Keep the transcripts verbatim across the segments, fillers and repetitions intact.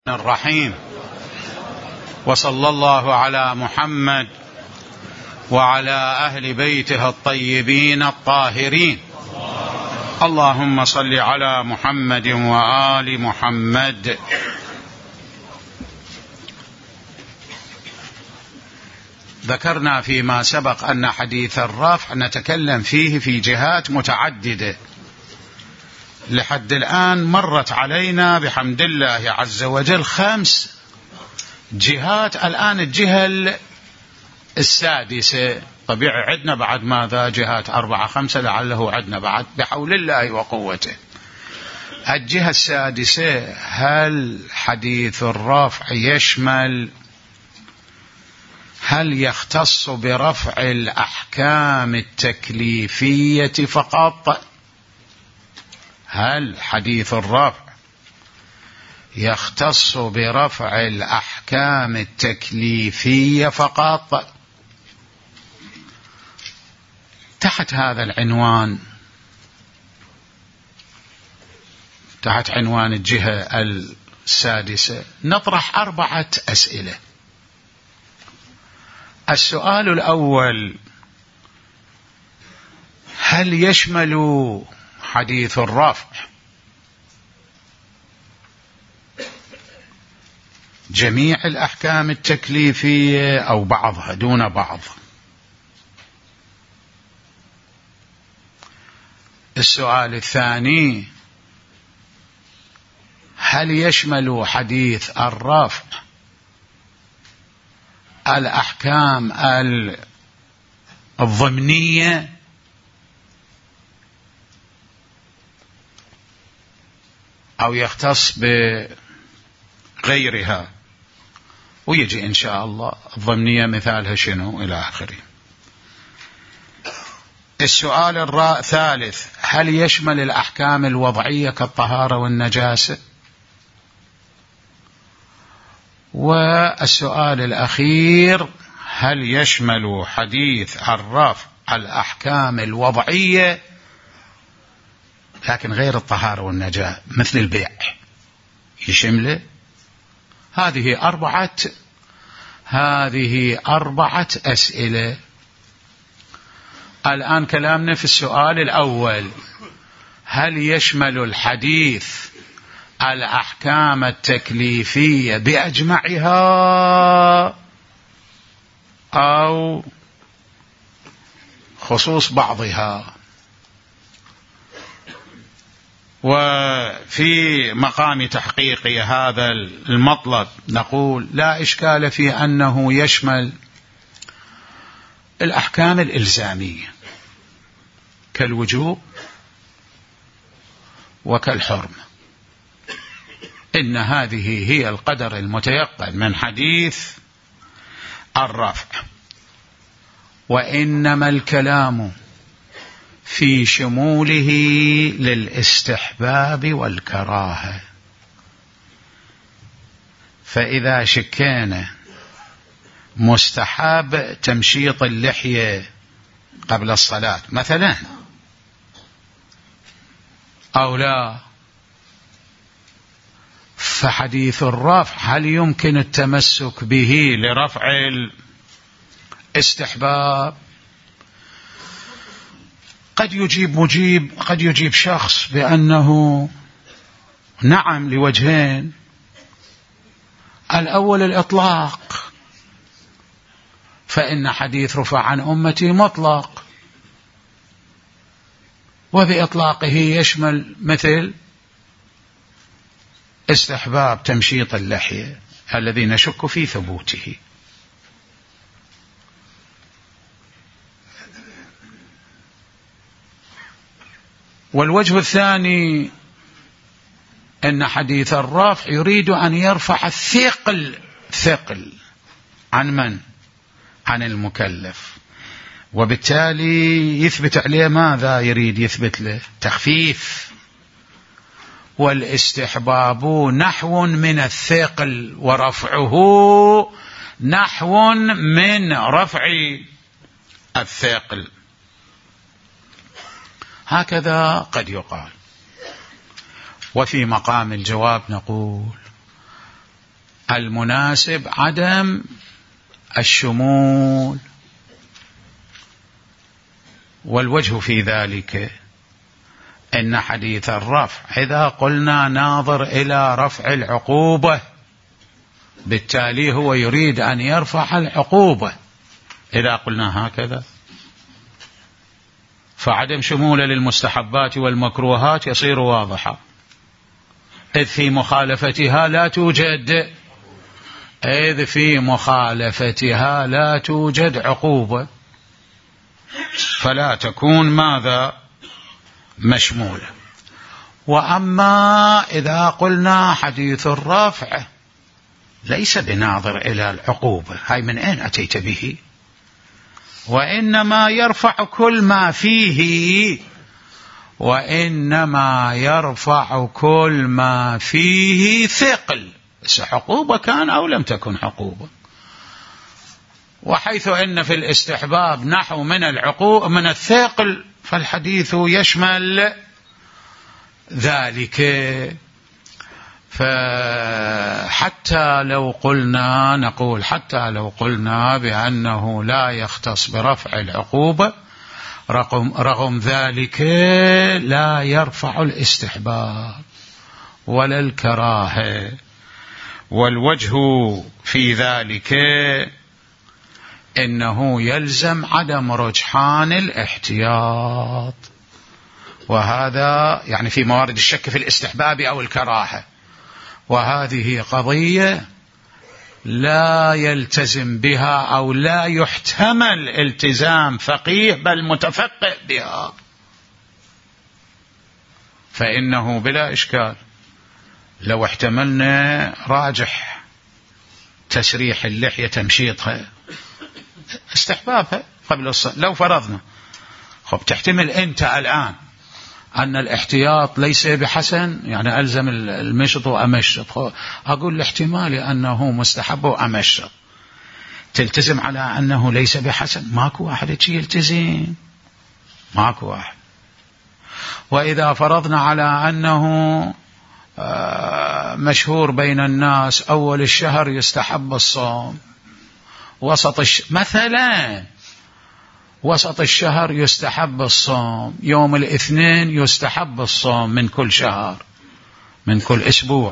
الرحيم. وصلى الله على محمد وعلى أهل بيته الطيبين الطاهرين. اللهم صل على محمد وآل محمد. ذكرنا فيما سبق أن حديث الرفع نتكلم فيه في جهات متعددة، لحد الآن مرت علينا بحمد الله عز وجل خمس جهات. الآن الجهة السادسة، طبيعي عدنا بعد ماذا جهات أربعة خمسة، لعله عدنا بعد بحول الله وقوته. الجهة السادسة، هل حديث الرفع يشمل هل يختص برفع الأحكام التكليفية فقط؟ هل حديث الرفع يختص برفع الأحكام التكليفية فقط؟ تحت هذا العنوان، تحت عنوان الجهة السادسة، نطرح أربعة أسئلة. السؤال الأول: هل يشمل حديث الرفع جميع الأحكام التكليفية أو بعضها دون بعض؟ السؤال الثاني: هل يشمل حديث الرفع الأحكام الضمنية أو يختص بغيرها؟ ويجي إن شاء الله الضمنية مثالها شنو إلى آخره. السؤال الثالث: هل يشمل الأحكام الوضعية كالطهارة والنجاسة؟ والسؤال الأخير: هل يشمل حديث الرفع الأحكام الوضعية لكن غير الطهارة والنجاسة مثل البيع يشمله؟ هذه أربعة هذه أربعة أسئلة. الآن كلامنا في السؤال الأول: هل يشمل الحديث الأحكام التكليفية بأجمعها أو خصوص بعضها؟ وفي مقام تحقيق هذا المطلب نقول لا إشكال في أنه يشمل الأحكام الإلزامية كالوجوب وكالحرمة، إن هذه هي القدر المتيقن من حديث الرفع، وإنما الكلام في شموله للاستحباب والكراهة. فإذا شكينا مستحب تمشيط اللحية قبل الصلاة مثلا أو لا، فحديث الرفع هل يمكن التمسك به لرفع الاستحباب؟ قد يجيب مجيب قد يجيب شخص بأنه نعم لوجهين. الأول الإطلاق، فإن حديث رفع عن أمتي مطلق، وبإطلاقه يشمل مثل استحباب تمشيط اللحية الذي نشك في ثبوته. والوجه الثاني أن حديث الرفع يريد أن يرفع الثقل ثقل عن من؟ عن المكلف، وبالتالي يثبت عليه ماذا يريد يثبت له؟ تخفيف. والاستحباب نحو من الثقل ورفعه نحو من رفع الثقل. هكذا قد يقال. وفي مقام الجواب نقول المناسب عدم الشمول. والوجه في ذلك إن حديث الرفع إذا قلنا ناظر إلى رفع العقوبة، بالتالي هو يريد أن يرفع العقوبة. إذا قلنا هكذا فعدم شموله للمستحبات والمكروهات يصير واضحا، إذ في مخالفتها لا توجد إذ في مخالفتها لا توجد عقوبة، فلا تكون ماذا؟ مشمولة. وأما إذا قلنا حديث الرفع ليس بناظر إلى العقوبة، هاي من أين أتيت به؟ وإنما يرفع كل ما فيه وإنما يرفع كل ما فيه ثقل، بس عقوبة كان أو لم تكن عقوبة. وحيث إن في الاستحباب نحو من العقوبة من الثقل، فالحديث يشمل ذلك. فحتى لو قلنا نقول حتى لو قلنا بأنه لا يختص برفع العقوبة، رغم, رغم ذلك لا يرفع الاستحباب ولا الكراهة. والوجه في ذلك إنه يلزم عدم رجحان الاحتياط، وهذا يعني في موارد الشك في الاستحباب أو الكراهة، وهذه قضية لا يلتزم بها أو لا يحتمل التزام فقيه بل متفقه بها، فإنه بلا إشكال لو احتملنا راجح تسريح اللحية تمشيطها استحبابها قبل الصلاة، لو فرضنا خب تحتمل أنت الآن أن الاحتياط ليس بحسن، يعني ألزم المشط وأمشط، أقول الاحتمال أنه مستحب وأمشط، تلتزم على أنه ليس بحسن؟ ماكو واحد يلتزم، ماكو واحد. وإذا فرضنا على أنه مشهور بين الناس أول الشهر يستحب الصوم، وسط الش... مثلا وسط الشهر يستحب الصوم، يوم الاثنين يستحب الصوم من كل شهر من كل أسبوع،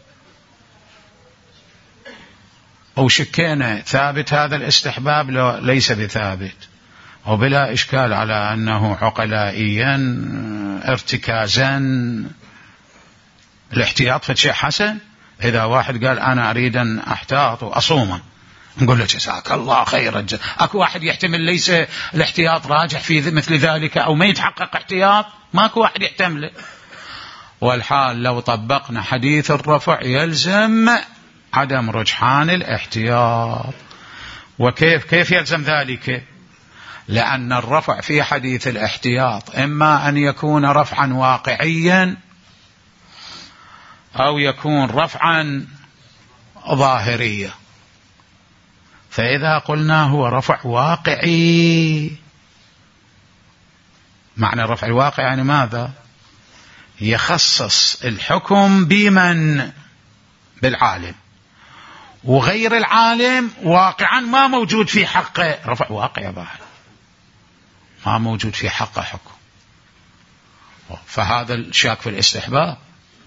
أو شكينا ثابت هذا الاستحباب ليس بثابت، وبلا إشكال على أنه عقلائيا ارتكازا الاحتياط فشيء حسن. إذا واحد قال أنا أريد أن أحتاط وأصوما نقول له جزاك الله خيرا. أكو واحد يحتمل ليس الاحتياط راجح في مثل ذلك أو ما يتحقق احتياط؟ ماكو واحد يحتمله. والحال لو طبقنا حديث الرفع يلزم عدم رجحان الاحتياط. وكيف كيف يلزم ذلك؟ لأن الرفع في حديث الاحتياط إما أن يكون رفعا واقعيا أو يكون رفعا ظاهريا. فإذا قلنا هو رفع واقعي، معنى الرفع الواقعي يعني ماذا؟ يخصص الحكم بمن؟ بالعالم، وغير العالم واقعا ما موجود في حقه رفع واقعي ظاهر، ما موجود في حقه حكم. فهذا الشاك في الاستحباب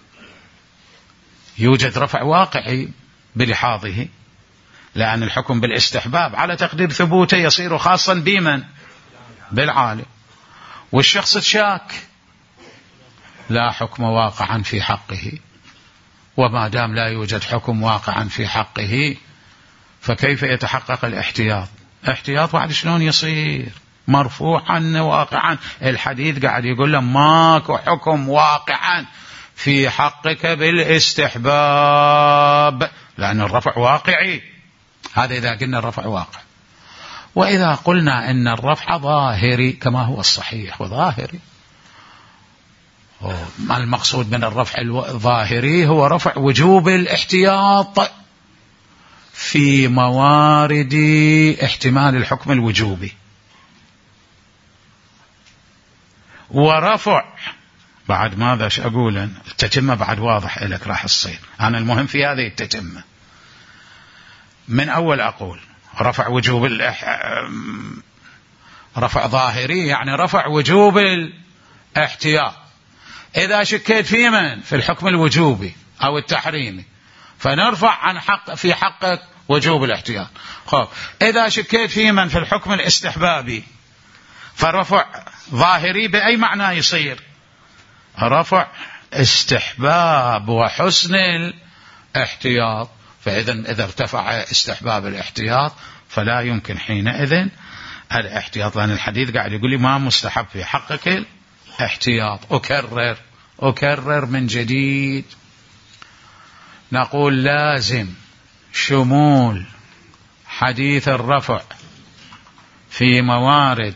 يوجد رفع واقعي بلحاظه، لأن الحكم بالاستحباب على تقدير ثبوته يصير خاصا بمن؟ بالعالم. والشخص الشاك لا حكم واقعا في حقه، وما دام لا يوجد حكم واقعا في حقه فكيف يتحقق الاحتياط؟ احتياط بعد شلون يصير؟ مرفوعا واقعا. الحديث قاعد يقول له ماكو حكم واقعا في حقك بالاستحباب، لأن الرفع واقعي. هذا إذا قلنا الرفع واقع. وإذا قلنا إن الرفع ظاهري كما هو الصحيح وظاهري، ما المقصود من الرفع الظاهري؟ هو رفع وجوب الاحتياط في موارد احتمال الحكم الوجوبي، ورفع بعد ماذا أقول التتمة بعد واضح لك راح تصير. أنا المهم في هذه التتمة من أول أقول رفع وجوب الإح... رفع ظاهري يعني رفع وجوب الاحتياط. إذا شكيت في من في الحكم الوجوبي أو التحريمي فنرفع عن حق في حقك وجوب الاحتياط. خب إذا شكيت في من في الحكم الاستحبابي فرفع ظاهري بأي معنى يصير؟ رفع استحباب وحسن الاحتياط. فإذا إذا ارتفع استحباب الاحتياط فلا يمكن حينئذ الاحتياط، لأن الحديث قاعد يقول لي ما مستحب في حقك الاحتياط. أكرر أكرر من جديد، نقول لازم شمول حديث الرفع في موارد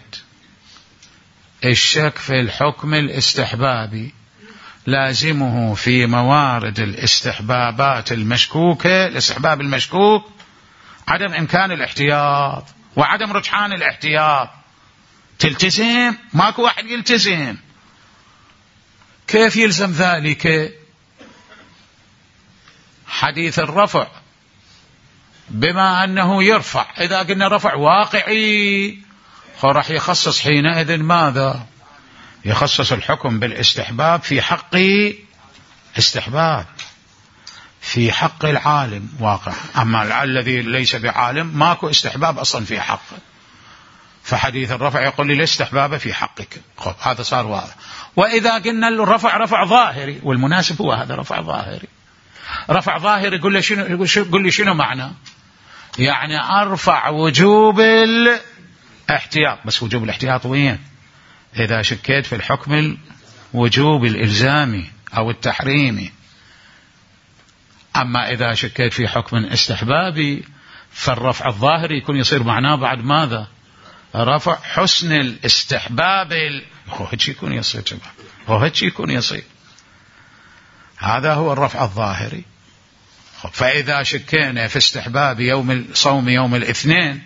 الشك في الحكم الاستحبابي، لازمه في موارد الاستحبابات المشكوكة، الاستحباب المشكوك عدم إمكان الاحتياط وعدم رجحان الاحتياط. تلتزم؟ ماكو واحد يلتزم. كيف يلزم ذلك؟ حديث الرفع بما أنه يرفع، إذا قلنا رفع واقعي راح يخصص حينئذ ماذا؟ يخصص الحكم بالاستحباب في حق استحباب، في حق العالم واقع. أما الذي ليس بعالم ماكو استحباب أصلا في حقه، فحديث الرفع يقول لي الاستحباب في حقك. خب هذا صار واضح. وإذا قلنا الرفع رفع ظاهري، والمناسب هو هذا رفع ظاهري. رفع ظاهري يقول لي شنو؟ يقول لي شنو معنى؟ يعني أرفع وجوب الاحتياط. بس وجوب الاحتياط وين؟ إذا شكيت في الحكم الوجوب الإلزامي أو التحريمي. أما إذا شكيت في حكم استحبابي فالرفع الظاهري يكون يصير معناه بعد ماذا؟ رفع حسن الاستحباب. هو هيك يكون يصير جماعة، هو هيك يكون يصير. هذا هو الرفع الظاهري. فإذا شكينا في استحباب يوم صوم يوم الاثنين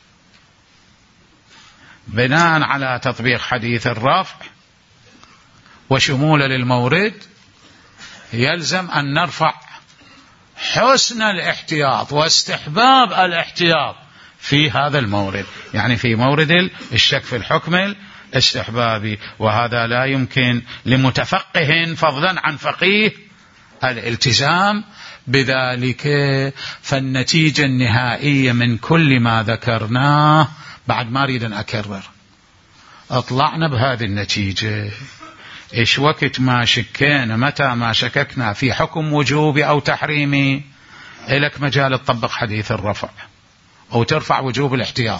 بناء على تطبيق حديث الرفع وشمول للمورد يلزم أن نرفع حسن الاحتياط واستحباب الاحتياط في هذا المورد، يعني في مورد الشك في الحكم الاستحبابي. وهذا لا يمكن لمتفقه فضلا عن فقيه الالتزام بذلك. فالنتيجة النهائية من كل ما ذكرناه، بعد ما أريد أن أكرر، أطلعنا بهذه النتيجة. إيش وقت ما شكينا، متى ما شككنا في حكم وجوبي أو تحريمي، إلك مجال تطبق حديث الرفع أو ترفع وجوب الاحتياط.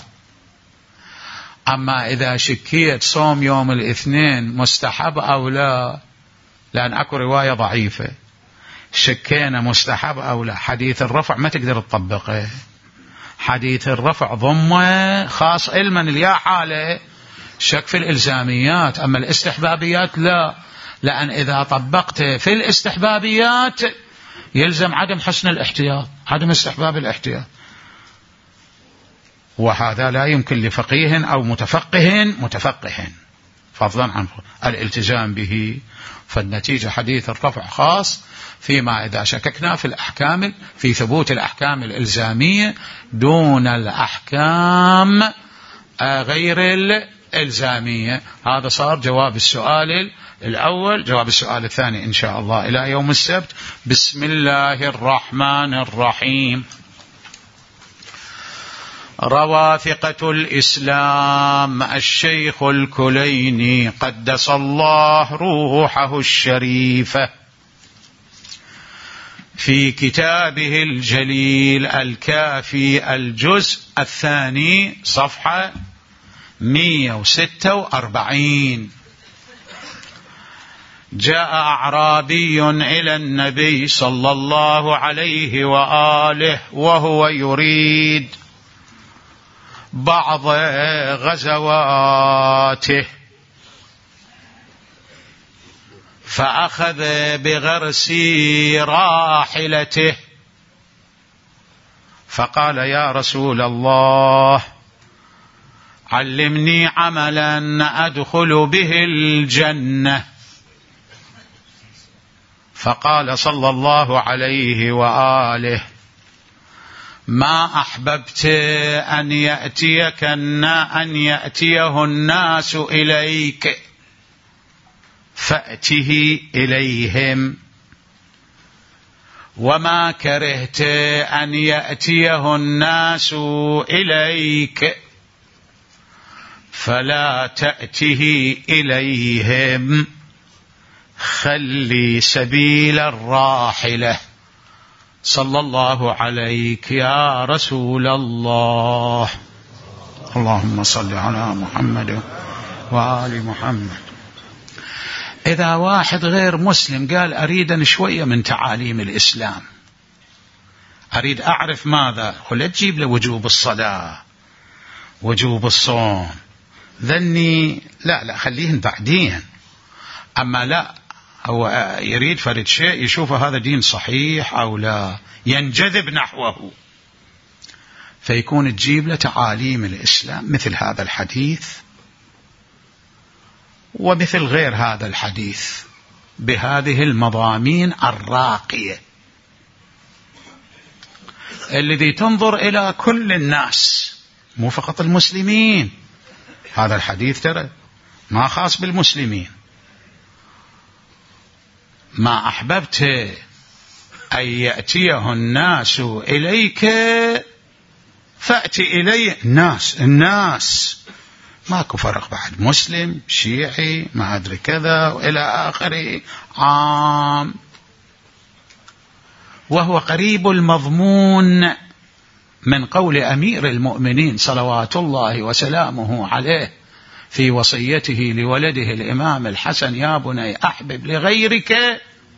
أما إذا شكيت صوم يوم الاثنين مستحب أو لا، لأن أكو رواية ضعيفة شكينا مستحب أو لا، حديث الرفع ما تقدر تطبقه. حديث الرفع ضمه خاص علما اليا حالة شك في الإلزاميات، أما الاستحبابيات لا، لأن إذا طبقت في الاستحبابيات يلزم عدم حسن الاحتياط، عدم استحباب الاحتياط، وهذا لا يمكن لفقيه أو متفقه متفقه فضلا عن الالتزام به. فالنتيجة حديث الرفع خاص فيما إذا شككنا في الأحكام، في ثبوت الأحكام الإلزامية دون الأحكام غير الإلزامية. هذا صار جواب السؤال الأول. جواب السؤال الثاني إن شاء الله إلى يوم السبت. بسم الله الرحمن الرحيم. روى ثقة الإسلام الشيخ الكليني قدس الله روحه الشريفة في كتابه الجليل الكافي الجزء الثاني صفحة مئة وستة وأربعين: جاء أعرابي إلى النبي صلى الله عليه وآله وهو يريد بعض غزواته، فأخذ بغرس راحلته فقال: يا رسول الله، علمني عملا أدخل به الجنة. فقال صلى الله عليه وآله: ما أحببت أن يأتيك أن يأتيه الناس إليك فأته إليهم، وما كرهت أن يأتيه الناس إليك فلا تأته إليهم. خلي سبيل الراحلة. صلى الله عليك يا رسول الله. اللهم صل على محمد وآل محمد. إذا واحد غير مسلم قال أريد شوية من تعاليم الإسلام، أريد أعرف ماذا، ولا تجيب له وجوب الصلاة وجوب الصوم، ذني لا لا خليهن بعدين. أما لا، أو يريد فرد شيء يشوف هذا دين صحيح أو لا، ينجذب نحوه، فيكون تجيب له تعاليم الإسلام مثل هذا الحديث ومثل غير هذا الحديث بهذه المضامين الراقية الذي تنظر إلى كل الناس مو فقط المسلمين. هذا الحديث ترى ما خاص بالمسلمين. ما أحببت أن يأتيه الناس إليك فأتي إليه الناس. الناس ماكو فرق بعد، مسلم شيعي ما أدري كذا وإلى آخره، عام. وهو قريب المضمون من قول أمير المؤمنين صلوات الله وسلامه عليه في وصيته لولده الإمام الحسن: يا بني أحبب لغيرك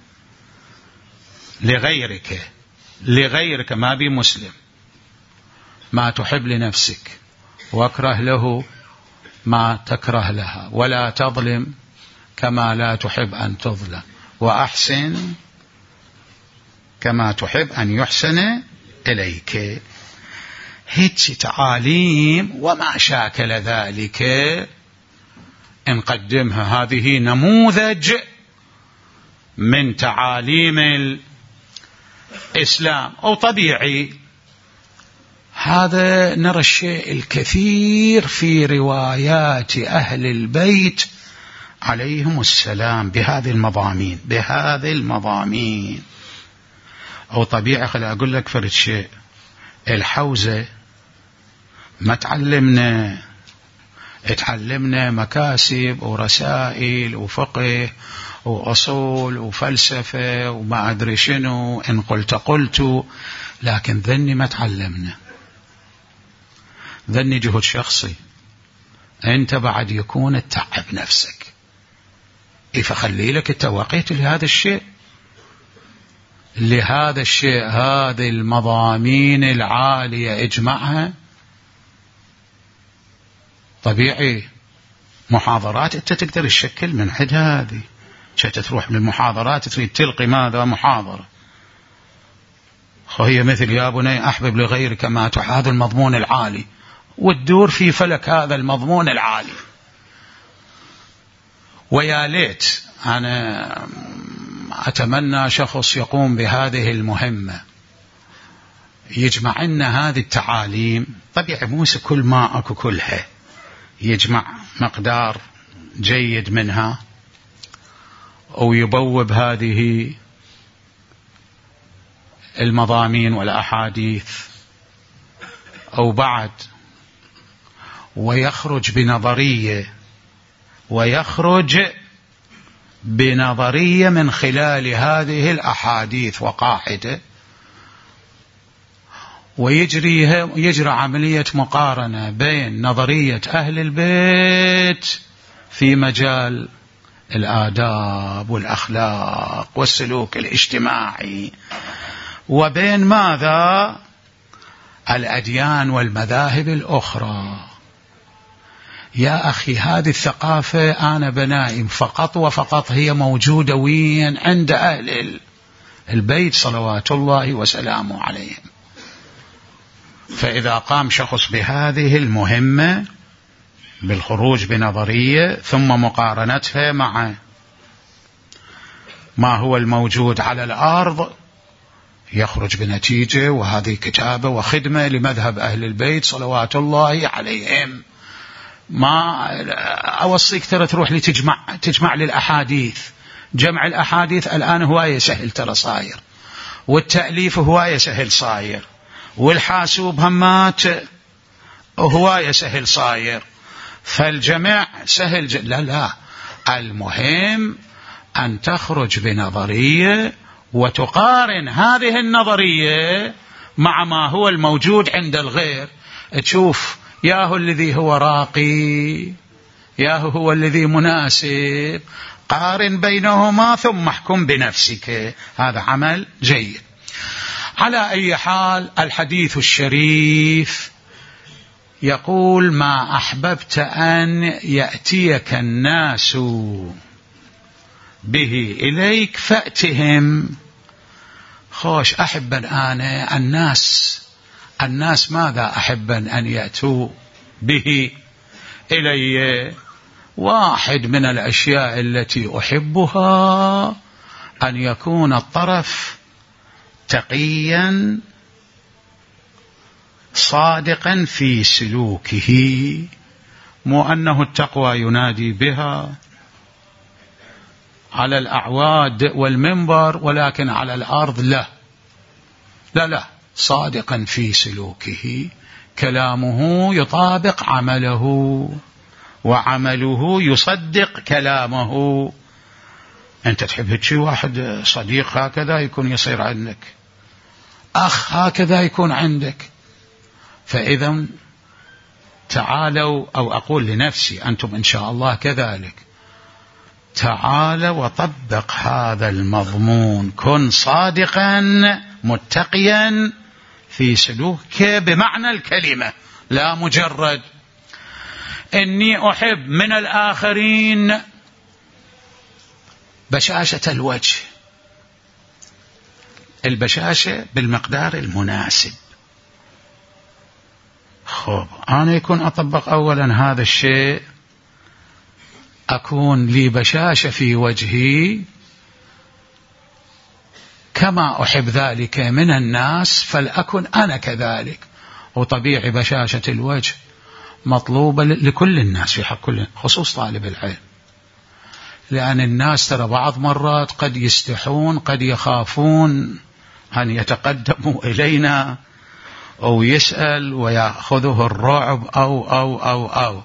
لغيرك لغيرك ما بي مسلم ما تحب لنفسك، واكره له ما تكره لها، ولا تظلم كما لا تحب أن تظلم، وأحسن كما تحب أن يحسن إليك. هيك تعاليم وما شاكل ذلك نقدمها. هذه نموذج من تعاليم الإسلام. أو طبيعي هذا نرى الشيء الكثير في روايات أهل البيت عليهم السلام بهذه المضامين بهذه المضامين. أو طبيعي خلي أقول لك فرد شيء، الحوزة ما تعلمنا تعلمنا مكاسب ورسائل وفقه وأصول وفلسفة وما أدري شنو، إن قلت قلت، لكن ذني ما تعلمنا، ذني جهد شخصي. أنت بعد يكون تتعب نفسك، فخلي لك التوقيت لهذا الشيء لهذا الشيء هذه المضامين العالية اجمعها. طبيعي محاضرات أنت تقدر تشكل من عند هذه، شئت تروح من المحاضرات تريد تلقي ماذا محاضرة، وهي مثل يا بني أحبب لغيرك ما تحب، هذا المضمون العالي، وتدور في فلك هذا المضمون العالي. ويا ليت أنا أتمنى شخص يقوم بهذه المهمة، يجمع لنا هذه التعاليم. طبيعي موسى كل ما أكو كلها، يجمع مقدار جيد منها ويبوب هذه المضامين والأحاديث، أو بعد ويخرج بنظرية ويخرج بنظرية من خلال هذه الأحاديث وقاعدة، ويجريها يجرى عملية مقارنة بين نظرية أهل البيت في مجال الآداب والأخلاق والسلوك الاجتماعي، وبين ماذا الأديان والمذاهب الأخرى. يا أخي هذه الثقافة أنا بنائم فقط وفقط هي موجودة وين؟ عند أهل البيت صلوات الله وسلامه عليهم. فإذا قام شخص بهذه المهمة بالخروج بنظرية ثم مقارنتها مع ما هو الموجود على الأرض، يخرج بنتيجة، وهذه كتابة وخدمة لمذهب أهل البيت صلوات الله عليهم. ما أوصيك ترى تروح لتجمع تجمع للأحاديث. جمع الأحاديث الآن هواية سهل ترى صاير، والتأليف هواية سهل صاير، والحاسوب همات هواية سهل صاير، فالجمع سهل ج... لا لا المهم أن تخرج بنظرية وتقارن هذه النظرية مع ما هو الموجود عند الغير، تشوف ياهو الذي هو راقي، ياهو هو الذي مناسب، قارن بينهما ثم احكم بنفسك. هذا عمل جيد. على أي حال الحديث الشريف يقول: ما أحببت أن يأتيك الناس به إليك فأتهم. خوش أحب أنا الناس الناس ماذا أحب أن يأتوا به إلي؟ واحد من الأشياء التي أحبها أن يكون الطرف تقيا صادقا في سلوكه، مو أنه التقوى ينادي بها على الأعواد والمنبر ولكن على الأرض لا لا لا صادقا في سلوكه، كلامه يطابق عمله وعمله يصدق كلامه. أنت تحب شيء واحد صديق هكذا يكون يصير عندك، أخ هكذا يكون عندك. فإذا تعالوا، أو أقول لنفسي أنتم إن شاء الله كذلك، تعال وطبق هذا المضمون، كن صادقا متقيا في سلوكك بمعنى الكلمة، لا مجرد إني أحب من الآخرين بشاشة الوجه. البشاشة بالمقدار المناسب. خب أنا يكون أطبق أولا هذا الشيء، أكون لي بشاشة في وجهي كما أحب ذلك من الناس، فلأكن أنا كذلك. وطبيعي بشاشة الوجه مطلوبة لكل الناس في حق كل، خصوص طالب العلم، لأن الناس ترى بعض مرات قد يستحون، قد يخافون أن يتقدموا إلينا أو يسأل ويأخذه الرعب أو أو أو أو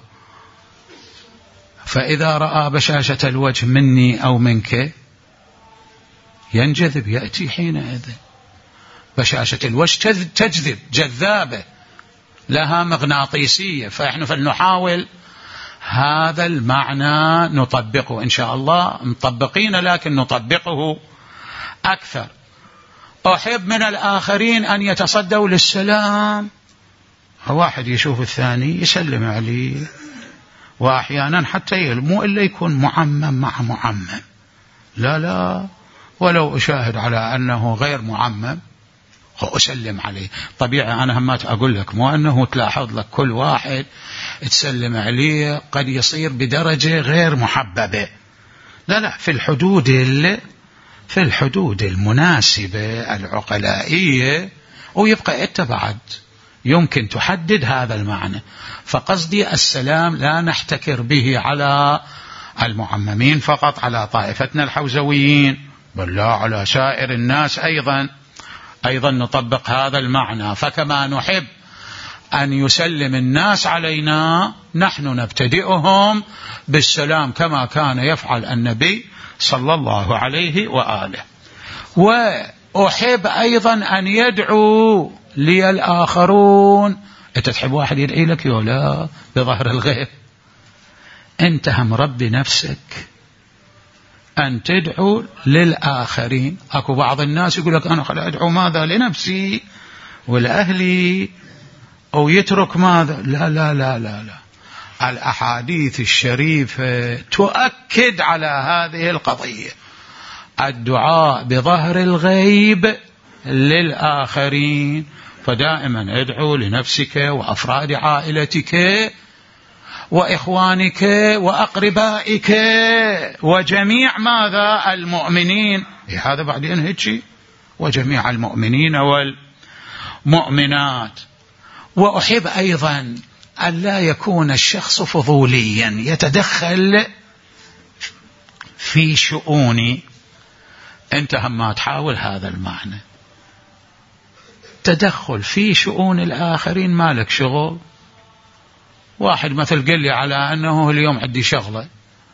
فإذا رأى بشاشة الوجه مني أو منك ينجذب، يأتي حينئذ. بشاشة الوجه تجذب، جذابة، لها مغناطيسية، فإحنا فلنحاول هذا المعنى نطبقه إن شاء الله، مطبقين لكن نطبقه أكثر. أحب من الآخرين أن يتصدوا للسلام، واحد يشوف الثاني يسلم عليه، وأحيانا حتى مو إلا يكون معمم مع معمم، لا لا ولو أشاهد على أنه غير معمم أسلم عليه. طبيعي أنا همات أقول لك مو أنه تلاحظ لك كل واحد تسلم عليه قد يصير بدرجة غير محببة، لا لا في الحدود في الحدود المناسبة العقلائية، ويبقى أنت بعد يمكن تحدد هذا المعنى. فقصدي السلام لا نحتكر به على المعممين فقط، على طائفتنا الحوزويين، بل لا على سائر الناس أيضا أيضا نطبق هذا المعنى. فكما نحب أن يسلم الناس علينا، نحن نبتدئهم بالسلام كما كان يفعل النبي صلى الله عليه وآله. وأحب أيضا أن يدعو لي الآخرون. أنت تحب واحد يدعي لك ولا بظهر الغيب؟ أنت هم ربي نفسك أن تدعو للآخرين. أكو بعض الناس يقول لك أنا خلي أدعو ماذا لنفسي ولأهلي، أو يترك ماذا. لا لا لا لا لا الأحاديث الشريفة تؤكد على هذه القضية، الدعاء بظهر الغيب للآخرين. فدائما ادعو لنفسك وأفراد عائلتك وإخوانك وأقربائك وجميع ماذا المؤمنين. هذا بعدين هيك وجميع المؤمنين والمؤمنات. وأحب أيضا أن لا يكون الشخص فضوليا يتدخل في شؤوني. أنت هم تحاول هذا المعنى، تدخل في شؤون الآخرين، مالك شغل. واحد مثل قال لي على أنه اليوم عندي شغلة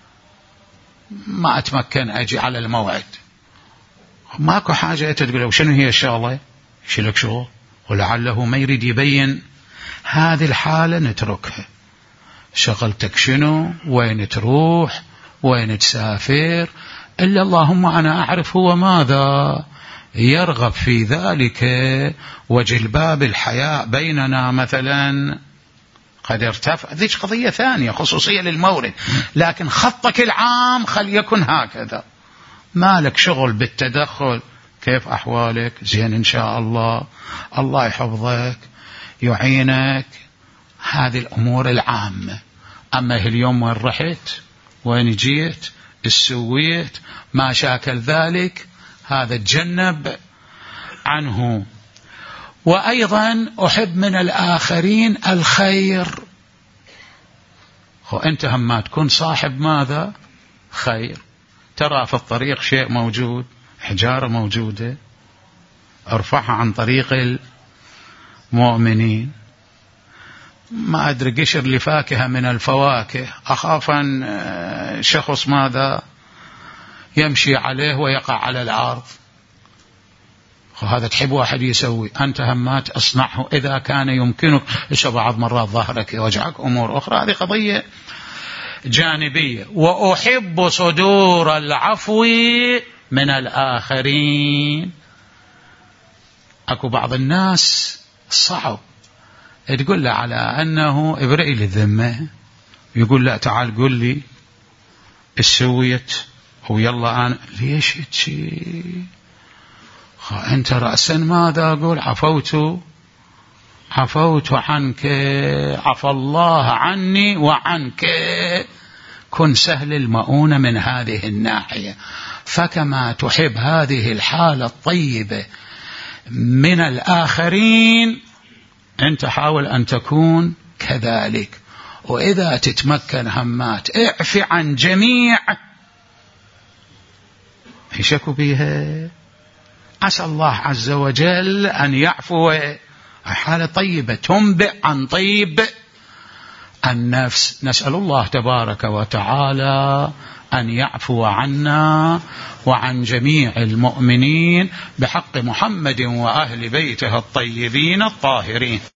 ما أتمكن أجي على الموعد، ماكو حاجة تقول له شنو هي الشغلة، شلك شغل، ولعله ما يريد يبين. هذه الحالة نتركها. شغلتك شنو، وين تروح، وين تسافر، إلا اللهم أنا أعرف هو ماذا يرغب في ذلك. وجلباب الحياء بيننا مثلا قد ارتفع، ذيك قضية ثانية خصوصية للمورد، لكن خطك العام خل يكن هكذا. مالك شغل بالتدخل، كيف أحوالك، زين إن شاء الله، الله يحفظك يعينك، هذه الأمور العامة. أما اليوم وين رحت، وين جيت، السويت، ما شاكل ذلك، هذا تجنب عنه. وأيضا أحب من الآخرين الخير. وأنت هم ما تكون صاحب ماذا، خير. ترى في الطريق شيء موجود، حجارة موجودة، ارفعها عن طريق المؤمنين. ما أدري قشر لفاكهة من الفواكه، أخاف أن شخص ماذا يمشي عليه ويقع على الأرض. وهذا تحب واحد يسوي، أنت همات أصنعه إذا كان يمكنك. إيش بعض مرات ظهرك يوجعك، أمور أخرى، هذه قضية جانبية. وأحب صدور العفو من الآخرين. أكو بعض الناس صعب تقول له على أنه ابرئي للذمة، يقول لا تعال قل لي السويت، هو يلا أنا ليش هيك. أنت رأسا ماذا أقول، عفوت عفوت عنك، عفى الله عني وعنك. كن سهل المؤونة من هذه الناحية. فكما تحب هذه الحالة الطيبة من الآخرين، أنت حاول أن تكون كذلك. وإذا تتمكن همات اعفي عن جميع يشكوا بها. عسى الله عز وجل أن يعفو. حالة طيبة تنبئ عن طيب النفس. نسأل الله تبارك وتعالى أن يعفو عنا وعن جميع المؤمنين بحق محمد وأهل بيته الطيبين الطاهرين.